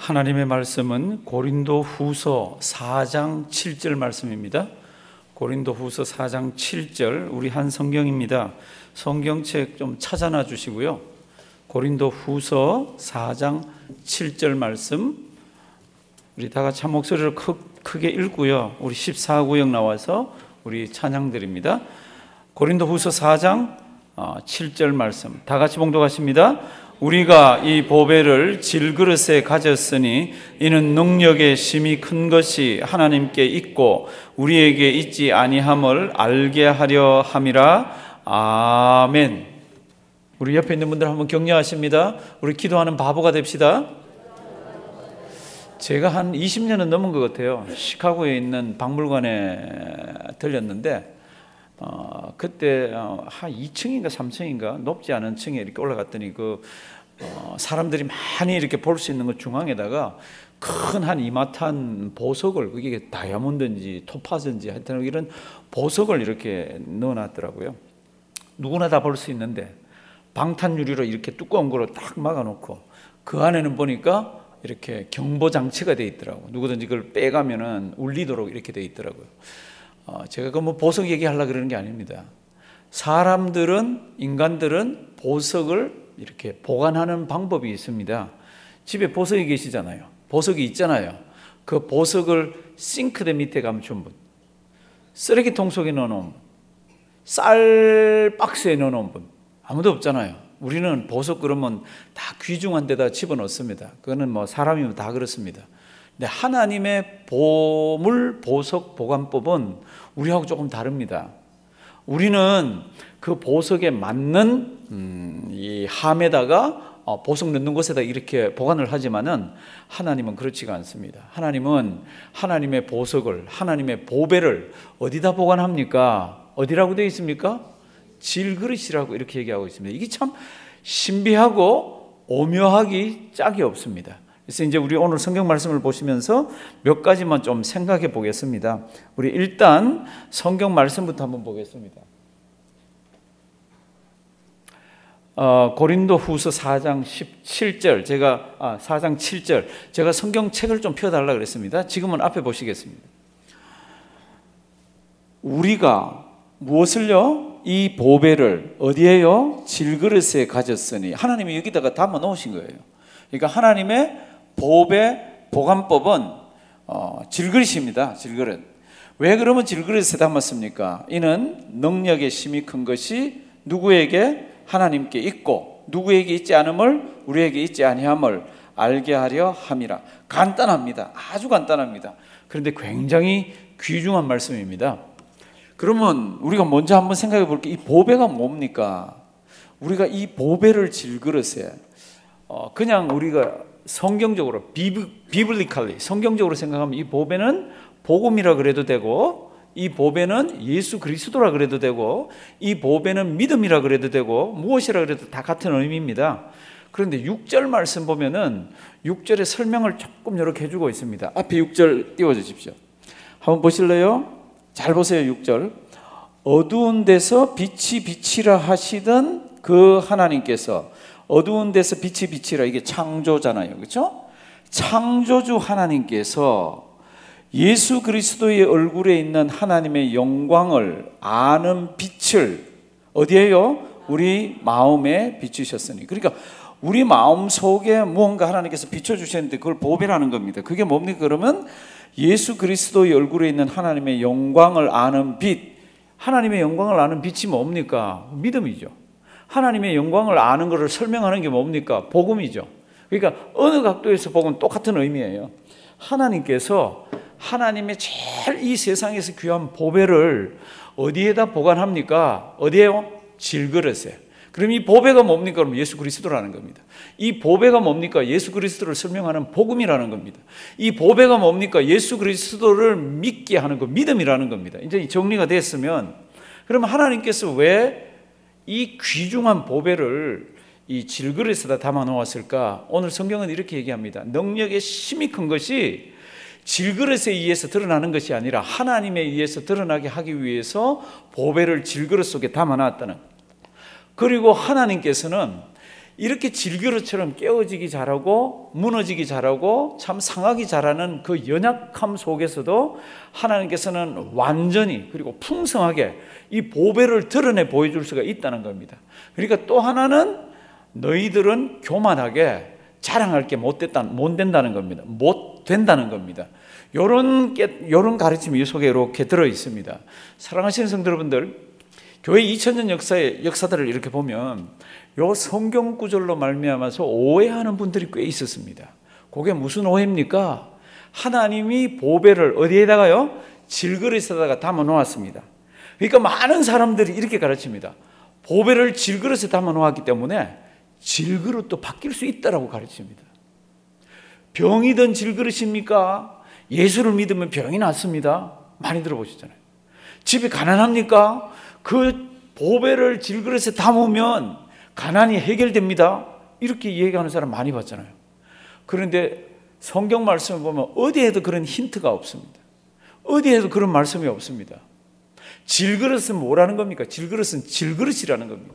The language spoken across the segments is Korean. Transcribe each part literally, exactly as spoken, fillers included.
하나님의 말씀은 고린도 후서 사 장 칠 절 말씀입니다. 고린도 후서 사 장 칠 절, 우리 한 성경입니다. 성경책 좀 찾아놔 주시고요. 고린도 후서 사 장 칠 절 말씀, 우리 다 같이 한 목소리로 크, 크게 읽고요. 우리 십사 구역 나와서 우리 찬양 드립니다. 고린도 후서 사 장 칠 절 말씀, 다 같이 봉독하십니다. 우리가 이 보배를 질그릇에 가졌으니 이는 능력의 심히 큰 것이 하나님께 있고 우리에게 있지 아니함을 알게 하려 함이라. 아멘. 우리 옆에 있는 분들 한번 격려하십니다. 우리 기도하는 바보가 됩시다. 제가 한 이십 년은 넘은 것 같아요. 시카고에 있는 박물관에 들렸는데 어, 그때 어, 한 이 층인가 삼 층인가 높지 않은 층에 이렇게 올라갔더니 그 어, 사람들이 많이 이렇게 볼 수 있는 것 중앙에다가 큰 한 이마탄 보석을, 그게 다이아몬드인지 토파즈인지 하여튼 이런 보석을 이렇게 넣어놨더라고요. 누구나 다 볼 수 있는데 방탄유리로 이렇게 두꺼운 거로 딱 막아놓고 그 안에는 보니까 이렇게 경보 장치가 돼 있더라고. 누구든지 그걸 빼가면은 울리도록 이렇게 돼 있더라고요. 어, 제가 그 뭐 보석 얘기하려고 그러는 게 아닙니다. 사람들은, 인간들은 보석을 이렇게 보관하는 방법이 있습니다. 집에 보석이 계시잖아요. 보석이 있잖아요. 그 보석을 싱크대 밑에 감춘 분, 쓰레기통 속에 넣어놓은 분, 쌀 박스에 넣어놓은 분, 아무도 없잖아요. 우리는 보석 그러면 다 귀중한 데다 집어넣습니다. 그거는 뭐 사람이면 다 그렇습니다. 근데 하나님의 보물 보석 보관법은 우리하고 조금 다릅니다. 우리는 그 보석에 맞는 음, 이 함에다가 어, 보석 넣는 곳에다 이렇게 보관을 하지만은 하나님은 그렇지가 않습니다. 하나님은 하나님의 보석을, 하나님의 보배를 어디다 보관합니까? 어디라고 되어 있습니까? 질그릇이라고 이렇게 얘기하고 있습니다. 이게 참 신비하고 오묘하기 짝이 없습니다. 그래서 이제 우리 오늘 성경 말씀을 보시면서 몇 가지만 좀 생각해 보겠습니다. 우리 일단 성경 말씀부터 한번 보겠습니다. 어, 고린도 후서 사 장 십칠 절, 제가, 아, 사 장 칠 절, 제가 성경책을 좀 펴달라고 그랬습니다. 지금은 앞에 보시겠습니다. 우리가 무엇을요? 이 보배를 어디에요? 질그릇에 가졌으니. 하나님이 여기다가 담아 놓으신 거예요. 그러니까 하나님의 보배 보관법은 어, 질그릇입니다. 질그릇. 왜 그러면 질그릇에 담았습니까? 이는 능력의 심히 큰 것이 누구에게? 하나님께 있고 누구에게 있지 않음을, 우리에게 있지 아니함을 알게 하려 함이라. 간단합니다. 아주 간단합니다. 그런데 굉장히 귀중한 말씀입니다. 그러면 우리가 먼저 한번 생각해 볼게요. 이 보배가 뭡니까? 우리가 이 보배를 질그릇에 어, 그냥 우리가 성경적으로 비블리칼리 성경적으로 생각하면 이 보배는 복음이라 그래도 되고, 이 보배는 예수 그리스도라 그래도 되고, 이 보배는 믿음이라 그래도 되고, 무엇이라 그래도 다 같은 의미입니다. 그런데 육 절 말씀 보면은 육 절의 설명을 조금 이렇게 해주고 있습니다. 앞에 육 절 띄워주십시오. 한번 보실래요? 잘 보세요. 육 절. 어두운 데서 빛이 빛이라 하시던 그 하나님께서, 어두운 데서 빛이 빛이라, 이게 창조잖아요. 그렇죠? 창조주 하나님께서 예수 그리스도의 얼굴에 있는 하나님의 영광을 아는 빛을 어디에요? 우리 마음에 비추셨으니. 그러니까 우리 마음 속에 무언가 하나님께서 비춰주셨는데 그걸 보배라는 겁니다. 그게 뭡니까? 그러면 예수 그리스도의 얼굴에 있는 하나님의 영광을 아는 빛. 하나님의 영광을 아는 빛이 뭡니까? 믿음이죠. 하나님의 영광을 아는 것을 설명하는 게 뭡니까? 복음이죠. 그러니까 어느 각도에서 보면 똑같은 의미예요. 하나님께서 하나님의 제일 이 세상에서 귀한 보배를 어디에다 보관합니까? 어디에요? 질그릇에. 그럼 이 보배가 뭡니까? 그럼 예수 그리스도라는 겁니다. 이 보배가 뭡니까? 예수 그리스도를 설명하는 복음이라는 겁니다. 이 보배가 뭡니까? 예수 그리스도를 믿게 하는 거, 믿음이라는 겁니다. 이제 정리가 됐으면, 그러면 하나님께서 왜 이 귀중한 보배를 이 질그릇에다 담아 놓았을까? 오늘 성경은 이렇게 얘기합니다. 능력의 심히 큰 것이 질그릇에 의해서 드러나는 것이 아니라 하나님에 의해서 드러나게 하기 위해서 보배를 질그릇 속에 담아 놨다는. 그리고 하나님께서는 이렇게 질그릇처럼 깨어지기 잘하고 무너지기 잘하고 참 상하기 잘하는 그 연약함 속에서도 하나님께서는 완전히 그리고 풍성하게 이 보배를 드러내 보여줄 수가 있다는 겁니다. 그러니까 또 하나는 너희들은 교만하게 자랑할 게 못 됐다, 못 된다는 겁니다. 못 된다는 겁니다. 요런 게, 요런 가르침이 이 속에 이렇게 들어 있습니다. 사랑하시는 성도 여러분들, 교회 이천 년 역사의 역사들을 이렇게 보면 요 성경 구절로 말미암아서 오해하는 분들이 꽤 있었습니다. 그게 무슨 오해입니까? 하나님이 보배를 어디에다가요? 질그릇에다가 담아 놓았습니다. 그러니까 많은 사람들이 이렇게 가르칩니다. 보배를 질그릇에 담아 놓았기 때문에 질그릇도 바뀔 수 있다라고 가르칩니다. 병이든 질그릇입니까? 예수를 믿으면 병이 낫습니다. 많이 들어보시잖아요. 집이 가난합니까? 그 보배를 질그릇에 담으면 가난이 해결됩니다. 이렇게 얘기하는 사람 많이 봤잖아요. 그런데 성경 말씀을 보면 어디에도 그런 힌트가 없습니다. 어디에도 그런 말씀이 없습니다. 질그릇은 뭐라는 겁니까? 질그릇은 질그릇이라는 겁니다.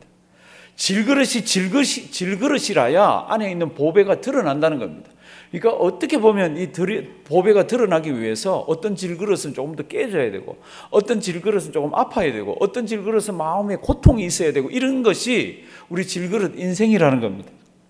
질그릇이 질그릇이, 질그릇이라야 안에 있는 보배가 드러난다는 겁니다. 그러니까 어떻게 보면 이 보배가 드러나기 위해서 어떤 질그릇은 조금 더 깨져야 되고, 어떤 질그릇은 조금 아파야 되고, 어떤 질그릇은 마음에 고통이 있어야 되고, 이런 것이 우리 질그릇 인생이라는 겁니다.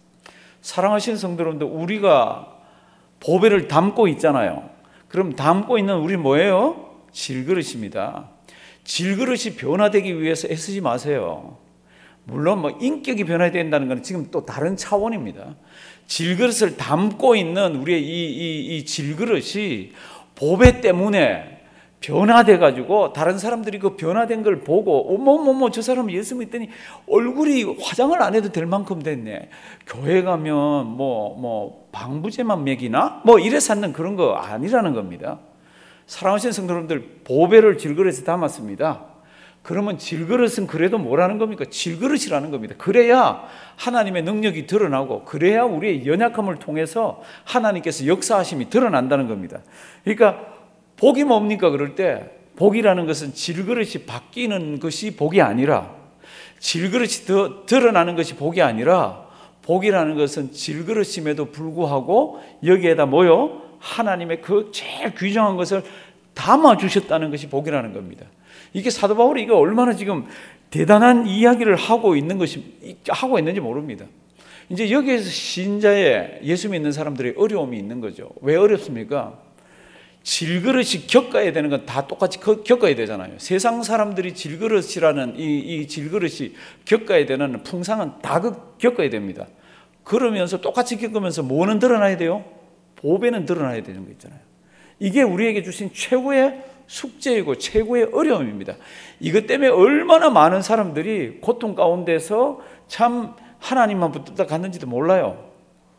사랑하시는 성도 여러분들, 우리가 보배를 담고 있잖아요. 그럼 담고 있는 우리 뭐예요? 질그릇입니다. 질그릇이 변화되기 위해서 애쓰지 마세요. 물론 뭐 인격이 변화된다는 건 지금 또 다른 차원입니다. 질그릇을 담고 있는 우리의 이, 이, 이 질그릇이 보배 때문에 변화돼가지고 다른 사람들이 그 변화된 걸 보고 어머머머 저 사람 예수 믿더니 얼굴이 화장을 안 해도 될 만큼 됐네. 교회 가면 뭐, 뭐 방부제만 먹이나? 뭐 이래 찾는 그런 거 아니라는 겁니다. 사랑하시는 성도 여러분들, 보배를 질그릇에 담았습니다. 그러면 질그릇은 그래도 뭐라는 겁니까? 질그릇이라는 겁니다. 그래야 하나님의 능력이 드러나고, 그래야 우리의 연약함을 통해서 하나님께서 역사하심이 드러난다는 겁니다. 그러니까 복이 뭡니까? 그럴 때 복이라는 것은 질그릇이 바뀌는 것이 복이 아니라, 질그릇이 더 드러나는 것이 복이 아니라, 복이라는 것은 질그릇임에도 불구하고 여기에다 뭐요? 하나님의 그 제일 귀중한 것을 담아주셨다는 것이 복이라는 겁니다. 이게 사도 바울이 이게 얼마나 지금 대단한 이야기를 하고 있는 것이, 하고 있는지 모릅니다. 이제 여기에서 신자의 예수 믿는 사람들의 어려움이 있는 거죠. 왜 어렵습니까? 질그릇이 겪어야 되는 건 다 똑같이 겪어야 되잖아요. 세상 사람들이 질그릇이라는 이, 이 질그릇이 겪어야 되는 풍상은 다 겪어야 됩니다. 그러면서 똑같이 겪으면서 뭐는 드러나야 돼요? 보배는 드러나야 되는 거 있잖아요. 이게 우리에게 주신 최고의 숙제이고 최고의 어려움입니다. 이것 때문에 얼마나 많은 사람들이 고통 가운데서 참 하나님만 붙들다 갔는지도 몰라요.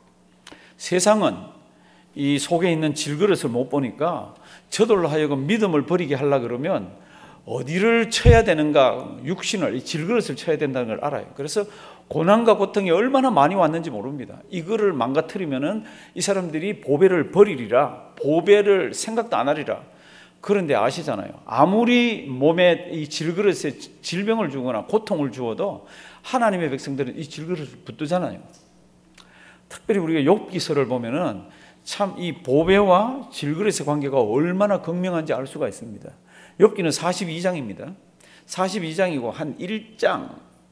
세상은 이 속에 있는 질그릇을 못 보니까 저들로 하여금 믿음을 버리게 하려고 그러면 어디를 쳐야 되는가, 육신을, 이 질그릇을 쳐야 된다는 걸 알아요. 그래서 고난과 고통이 얼마나 많이 왔는지 모릅니다. 이거를 망가뜨리면은 이 사람들이 보배를 버리리라, 보배를 생각도 안 하리라. 그런데 아시잖아요. 아무리 몸에 이 질그릇에 질병을 주거나 고통을 주어도 하나님의 백성들은 이 질그릇을 붙들잖아요. 특별히 우리가 욥기서를 보면은 참 이 보배와 질그릇의 관계가 얼마나 극명한지 알 수가 있습니다. 욥기는 사십이 장입니다. 사십이 장이고 한 일 장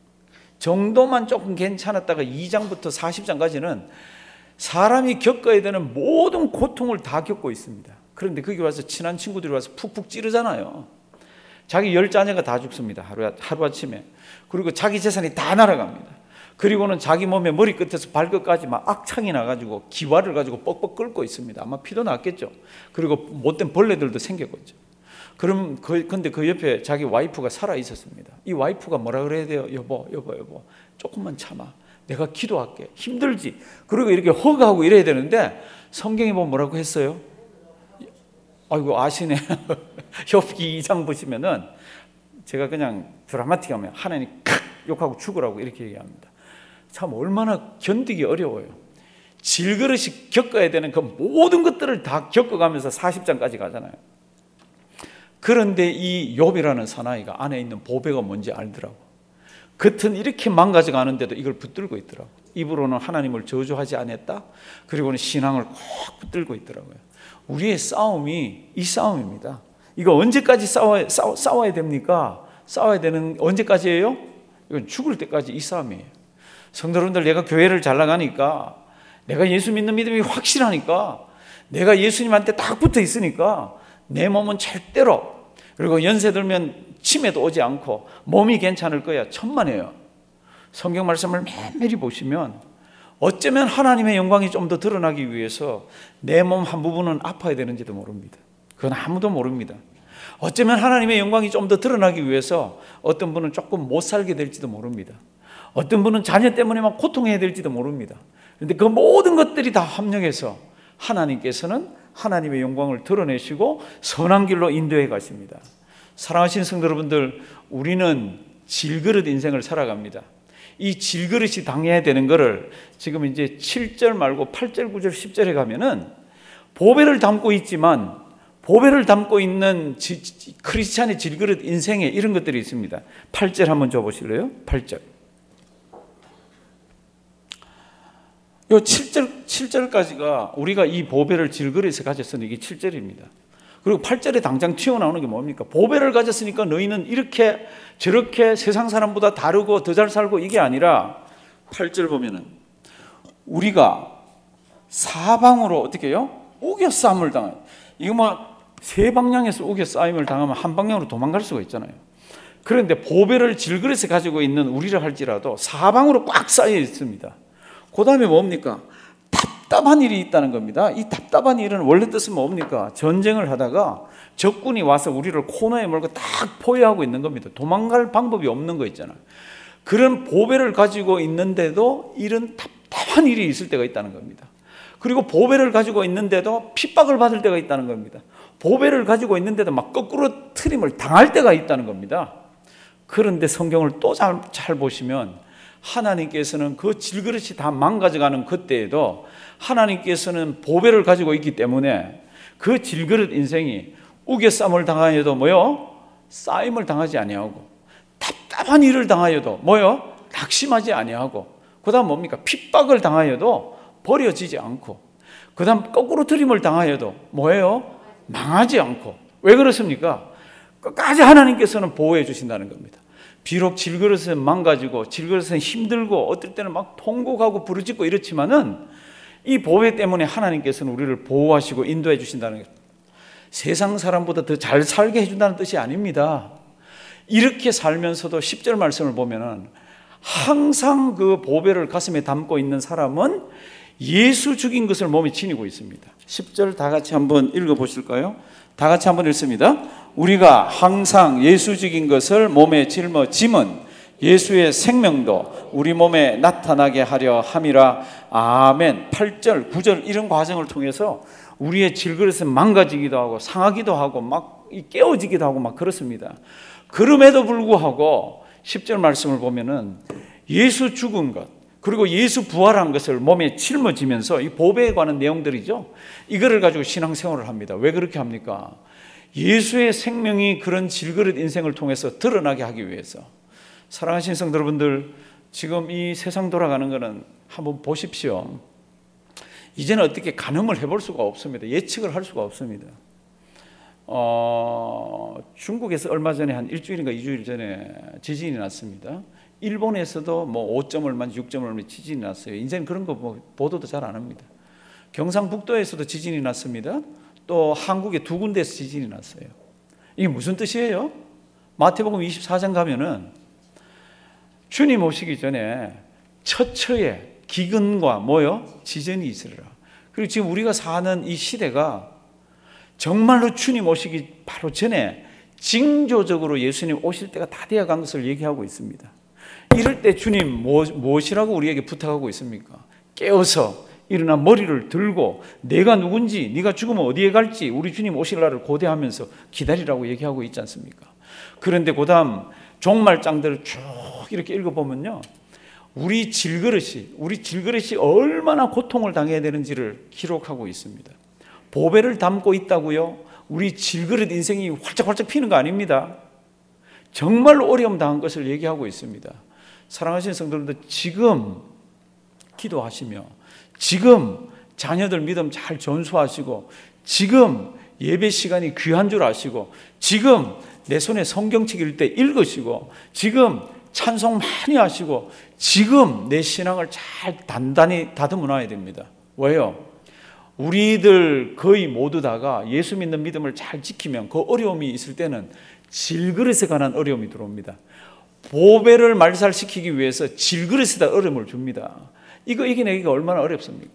정도만 조금 괜찮았다가 이 장부터 사십 장까지는 사람이 겪어야 되는 모든 고통을 다 겪고 있습니다. 그런데 거기 와서 친한 친구들이 와서 푹푹 찌르잖아요. 자기 열 자녀가 다 죽습니다. 하루, 하루아침에. 그리고 자기 재산이 다 날아갑니다. 그리고는 자기 몸에 머리끝에서 발끝까지 막 악창이 나가지고 기와를 가지고 뻑뻑 끓고 있습니다. 아마 피도 났겠죠. 그리고 못된 벌레들도 생겼겠죠. 그럼 그, 근데 그 옆에 자기 와이프가 살아 있었습니다. 이 와이프가 뭐라 그래야 돼요? 여보, 여보, 여보. 조금만 참아. 내가 기도할게. 힘들지. 그리고 이렇게 허가하고 이래야 되는데 성경에 보면 뭐라고 했어요? 아이고 아시네. 욥기 이 장 보시면은 제가 그냥 드라마틱하면 하나님 칵 욕하고 죽으라고 이렇게 얘기합니다. 참 얼마나 견디기 어려워요. 질그릇이 겪어야 되는 그 모든 것들을 다 겪어가면서 사십 장까지 가잖아요. 그런데 이 욥이라는 사나이가 안에 있는 보배가 뭔지 알더라고. 겉은 이렇게 망가져 가는데도 이걸 붙들고 있더라고요. 입으로는 하나님을 저주하지 않았다. 그리고는 신앙을 꼭 붙들고 있더라고요. 우리의 싸움이 이 싸움입니다. 이거 언제까지 싸워, 싸워, 싸워야 됩니까? 싸워야 되는 언제까지예요? 이건 죽을 때까지 이 싸움이에요. 성도 여러분들, 내가 교회를 잘 나가니까, 내가 예수 믿는 믿음이 확실하니까, 내가 예수님한테 딱 붙어 있으니까 내 몸은 절대로, 그리고 연세 들면 치매도 오지 않고 몸이 괜찮을 거야, 천만에요. 성경 말씀을 매일매일 보시면 어쩌면 하나님의 영광이 좀 더 드러나기 위해서 내 몸 한 부분은 아파야 되는지도 모릅니다. 그건 아무도 모릅니다. 어쩌면 하나님의 영광이 좀 더 드러나기 위해서 어떤 분은 조금 못 살게 될지도 모릅니다. 어떤 분은 자녀 때문에 막 고통해야 될지도 모릅니다. 그런데 그 모든 것들이 다 합력해서 하나님께서는 하나님의 영광을 드러내시고 선한 길로 인도해 가십니다. 사랑하시는 성도 여러분들, 우리는 질그릇 인생을 살아갑니다. 이 질그릇이 당해야 되는 것을 지금 이제 칠 절 말고 팔 절, 구 절, 십 절에 가면은 보배를 담고 있지만 보배를 담고 있는 지, 지, 크리스찬의 질그릇 인생에 이런 것들이 있습니다. 팔 절 한번 줘 보실래요? 팔 절. 요 칠 절, 칠 절까지가 우리가 이 보배를 질그릇에 가졌으니 이게 칠 절입니다. 그리고 팔 절에 당장 튀어나오는 게 뭡니까? 보배를 가졌으니까 너희는 이렇게 저렇게 세상 사람보다 다르고 더 잘 살고, 이게 아니라 팔 절 보면은 우리가 사방으로 어떻게 해요? 우겨싸움을 당해요. 이거 뭐 세 방향에서 우겨싸임을 당하면 한 방향으로 도망갈 수가 있잖아요. 그런데 보배를 질그릇에 가지고 있는 우리를 할지라도 사방으로 꽉 쌓여 있습니다. 그 다음에 뭡니까? 답답한 일이 있다는 겁니다. 이 답답한 일은 원래 뜻은 뭡니까? 전쟁을 하다가 적군이 와서 우리를 코너에 몰고 딱 포위하고 있는 겁니다. 도망갈 방법이 없는 거 있잖아요. 그런 보배를 가지고 있는데도 이런 답답한 일이 있을 때가 있다는 겁니다. 그리고 보배를 가지고 있는데도 핍박을 받을 때가 있다는 겁니다. 보배를 가지고 있는데도 막 거꾸로 트림을 당할 때가 있다는 겁니다. 그런데 성경을 또 잘 잘 보시면 하나님께서는 그 질그릇이 다 망가져가는 그때에도 하나님께서는 보배를 가지고 있기 때문에 그 질그릇 인생이 우겨싸움을 당하여도 뭐요? 싸임을 당하지 아니하고, 답답한 일을 당하여도 뭐요? 낙심하지 아니하고, 그 다음 뭡니까? 핍박을 당하여도 버려지지 않고, 그 다음 거꾸로 트림을 당하여도 뭐예요? 망하지 않고. 왜 그렇습니까? 끝까지 하나님께서는 보호해 주신다는 겁니다. 비록 질그릇은 망가지고 질그릇은 힘들고 어떨 때는 막 통곡하고 부르짖고 이렇지만은 이 보배 때문에 하나님께서는 우리를 보호하시고 인도해 주신다는 겁니다. 세상 사람보다 더 잘 살게 해준다는 뜻이 아닙니다. 이렇게 살면서도 십 절 말씀을 보면은 항상 그 보배를 가슴에 담고 있는 사람은 예수 죽인 것을 몸에 지니고 있습니다. 십 절 다 같이 한번 읽어보실까요? 다 같이 한번 읽습니다. 우리가 항상 예수 죽인 것을 몸에 짊어짐은 예수의 생명도 우리 몸에 나타나게 하려 함이라. 아멘. 팔 절, 구 절 이런 과정을 통해서 우리의 질그릇은 망가지기도 하고 상하기도 하고 막 깨어지기도 하고 막 그렇습니다. 그럼에도 불구하고 십 절 말씀을 보면은 예수 죽은 것, 그리고 예수 부활한 것을 몸에 짊어지면서 이 보배에 관한 내용들이죠. 이거를 가지고 신앙생활을 합니다. 왜 그렇게 합니까? 예수의 생명이 그런 질그릇 인생을 통해서 드러나게 하기 위해서. 사랑하시는 성도 여러분들, 지금 이 세상 돌아가는 거는 한번 보십시오. 이제는 어떻게 가늠을 해볼 수가 없습니다. 예측을 할 수가 없습니다. 어, 중국에서 얼마 전에 한 일주일인가 이주일 전에 지진이 났습니다. 일본에서도 뭐 오 점 얼마, 육 점 얼마 지진이 났어요. 이제는 그런 거 뭐 보도도 잘 안 합니다. 경상북도에서도 지진이 났습니다. 또 한국에 두 군데에서 지진이 났어요. 이게 무슨 뜻이에요? 마태복음 이십사 장 가면은 주님 오시기 전에 처처에 기근과 뭐요? 지진이 있으리라. 그리고 지금 우리가 사는 이 시대가 정말로 주님 오시기 바로 전에 징조적으로 예수님 오실 때가 다 되어간 것을 얘기하고 있습니다. 이럴 때 주님 무엇이라고 우리에게 부탁하고 있습니까? 깨어서 일어나 머리를 들고 내가 누군지, 네가 죽으면 어디에 갈지 우리 주님 오실 날을 고대하면서 기다리라고 얘기하고 있지 않습니까? 그런데 그 다음 종말장들을 쭉 이렇게 읽어보면요, 우리 질그릇이 우리 질그릇이 얼마나 고통을 당해야 되는지를 기록하고 있습니다. 보배를 담고 있다고요? 우리 질그릇 인생이 활짝활짝 피는 거 아닙니다. 정말로 어려움 당한 것을 얘기하고 있습니다. 사랑하시는 성도님들, 지금 기도하시며, 지금 자녀들 믿음 잘 전수하시고, 지금 예배 시간이 귀한 줄 아시고, 지금 내 손에 성경책 읽을 때 읽으시고, 지금 찬송 많이 하시고, 지금 내 신앙을 잘 단단히 다듬어 놔야 됩니다. 왜요? 우리들 거의 모두 다가 예수 믿는 믿음을 잘 지키면 그 어려움이 있을 때는 질그릇에 관한 어려움이 들어옵니다. 보배를 말살시키기 위해서 질그릇에다 어려움을 줍니다. 이거 이겨내기가 얼마나 어렵습니까?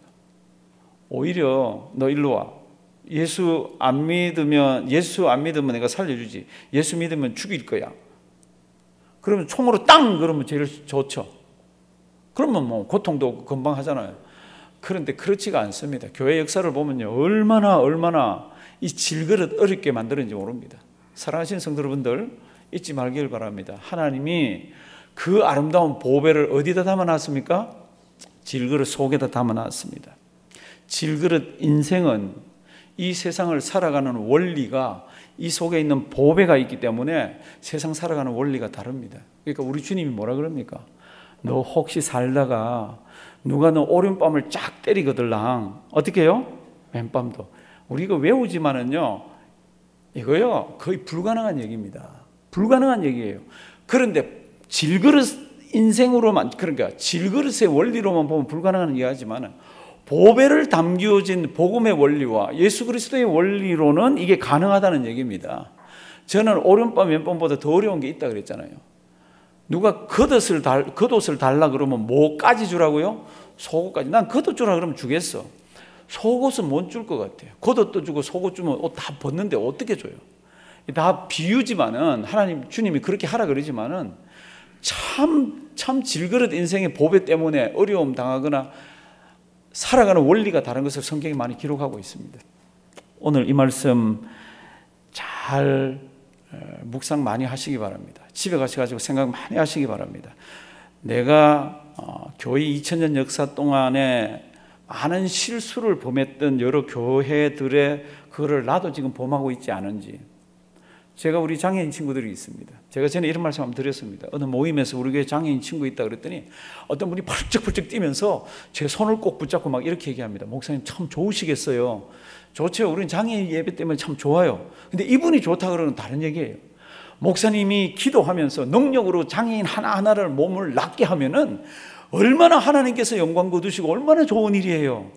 오히려 너 일로 와. 예수 안 믿으면 예수 안 믿으면 내가 살려주지. 예수 믿으면 죽일 거야. 그러면 총으로 땅 그러면 제일 좋죠. 그러면 뭐 고통도 금방 하잖아요. 그런데 그렇지가 않습니다. 교회 역사를 보면요, 얼마나 얼마나 이 질그릇 어렵게 만드는지 모릅니다. 사랑하시는 성도 여러분들, 잊지 말길 바랍니다. 하나님이 그 아름다운 보배를 어디다 담아놨습니까? 질그릇 속에다 담아놨습니다. 질그릇 인생은 이 세상을 살아가는 원리가 이 속에 있는 보배가 있기 때문에 세상 살아가는 원리가 다릅니다. 그러니까 우리 주님이 뭐라 그럽니까? 너 혹시 살다가 누가 너 오른밤을 쫙 때리거들랑 어떻게 해요? 맨밤도. 우리 이거 외우지만은요, 이거요 거의 불가능한 얘기입니다. 불가능한 얘기예요. 그런데 질그릇 인생으로만, 그러니까 질그릇의 원리로만 보면 불가능한 이야기지만 보배를 담겨진 복음의 원리와 예수 그리스도의 원리로는 이게 가능하다는 얘기입니다. 저는 오른밤 왼밤보다 더 어려운 게 있다 그랬잖아요. 누가 겉옷을 달, 겉옷을 달라 그러면 뭐까지 주라고요? 속옷까지. 난 겉옷 주라 그러면 주겠어. 속옷은 못 줄 것 같아요. 겉옷도 주고 속옷 주면 옷 다 벗는데 어떻게 줘요? 다 비유지만은 하나님 주님이 그렇게 하라 그러지만은 참, 참 질그릇 인생의 보배 때문에 어려움 당하거나 살아가는 원리가 다른 것을 성경이 많이 기록하고 있습니다. 오늘 이 말씀 잘 묵상 많이 하시기 바랍니다. 집에 가셔가지고 생각 많이 하시기 바랍니다. 내가 어, 교회 이천 년 역사 동안에 많은 실수를 범했던 여러 교회들의 그거를 나도 지금 범하고 있지 않은지. 제가 우리 장애인 친구들이 있습니다. 제가 전에 이런 말씀 한번 드렸습니다. 어느 모임에서 우리 교회 장애인 친구 있다 그랬더니 어떤 분이 펄쩍펄쩍 뛰면서 제 손을 꼭 붙잡고 막 이렇게 얘기합니다. 목사님 참 좋으시겠어요. 좋죠. 우리는 장애인 예배 때문에 참 좋아요. 근데 이분이 좋다 그러는 다른 얘기예요. 목사님이 기도하면서 능력으로 장애인 하나하나를 몸을 낫게 하면은 얼마나 하나님께서 영광 거두시고 얼마나 좋은 일이에요.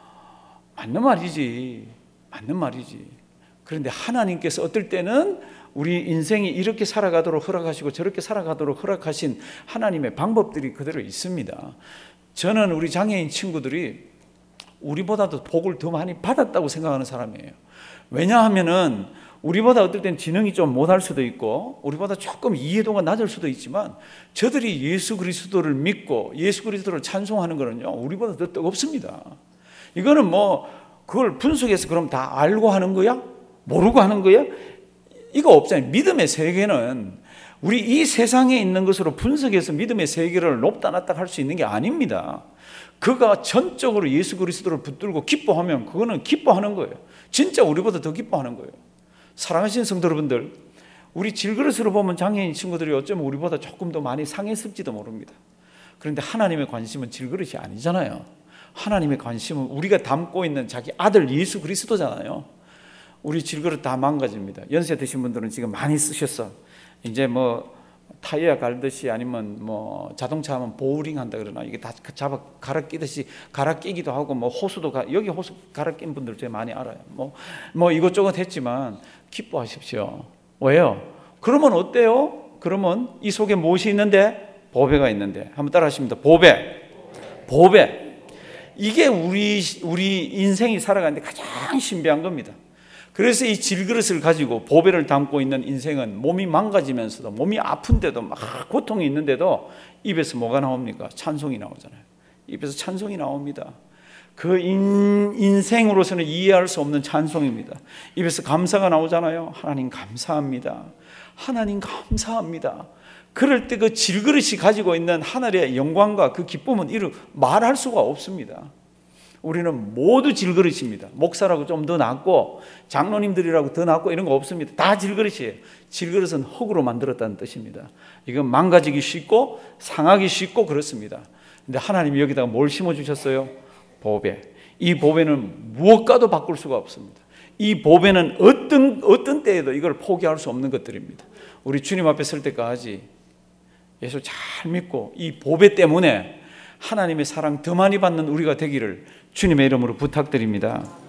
맞는 말이지. 맞는 말이지. 그런데 하나님께서 어떨 때는 우리 인생이 이렇게 살아가도록 허락하시고 저렇게 살아가도록 허락하신 하나님의 방법들이 그대로 있습니다. 저는 우리 장애인 친구들이 우리보다도 복을 더 많이 받았다고 생각하는 사람이에요. 왜냐하면은 우리보다 어떨 땐 지능이 좀 못할 수도 있고 우리보다 조금 이해도가 낮을 수도 있지만 저들이 예수 그리스도를 믿고 예수 그리스도를 찬송하는 거는요 우리보다 더 뜨겁습니다. 이거는 뭐 그걸 분석해서 그럼 다 알고 하는 거야? 모르고 하는 거야? 이거 없잖아요. 믿음의 세계는 우리 이 세상에 있는 것으로 분석해서 믿음의 세계를 높다 낮다 할 수 있는 게 아닙니다. 그가 전적으로 예수 그리스도를 붙들고 기뻐하면 그거는 기뻐하는 거예요. 진짜 우리보다 더 기뻐하는 거예요. 사랑하시는 성도 여러분들, 우리 질그릇으로 보면 장애인 친구들이 어쩌면 우리보다 조금 더 많이 상했을지도 모릅니다. 그런데 하나님의 관심은 질그릇이 아니잖아요. 하나님의 관심은 우리가 담고 있는 자기 아들 예수 그리스도잖아요. 우리 질그릇 다 망가집니다. 연세 드신 분들은 지금 많이 쓰셨어. 이제 뭐 타이어 갈듯이 아니면 뭐 자동차 하면 보우링 한다 그러나 이게 다 잡아 갈아 끼듯이 갈아 끼기도 하고 뭐 호수도 가, 여기 호수 갈아 낀 분들 제가 많이 알아요. 뭐, 뭐 이것저것 했지만 기뻐하십시오. 왜요? 그러면 어때요? 그러면 이 속에 무엇이 있는데? 보배가 있는데. 한번 따라 하십니다. 보배. 보배. 이게 우리, 우리 인생이 살아가는데 가장 신비한 겁니다. 그래서 이 질그릇을 가지고 보배를 담고 있는 인생은 몸이 망가지면서도 몸이 아픈데도 막 고통이 있는데도 입에서 뭐가 나옵니까? 찬송이 나오잖아요. 입에서 찬송이 나옵니다. 그 인, 인생으로서는 이해할 수 없는 찬송입니다. 입에서 감사가 나오잖아요. 하나님 감사합니다. 하나님 감사합니다. 그럴 때 그 질그릇이 가지고 있는 하늘의 영광과 그 기쁨은 이루 말할 수가 없습니다. 우리는 모두 질그릇입니다. 목사라고 좀 더 낫고 장로님들이라고 더 낫고 이런 거 없습니다. 다 질그릇이에요. 질그릇은 흙으로 만들었다는 뜻입니다. 이건 망가지기 쉽고 상하기 쉽고 그렇습니다. 근데 하나님이 여기다가 뭘 심어주셨어요? 보배. 이 보배는 무엇과도 바꿀 수가 없습니다. 이 보배는 어떤, 어떤 때에도 이걸 포기할 수 없는 것들입니다. 우리 주님 앞에 설 때까지 예수 잘 믿고 이 보배 때문에 하나님의 사랑 더 많이 받는 우리가 되기를 주님의 이름으로 부탁드립니다.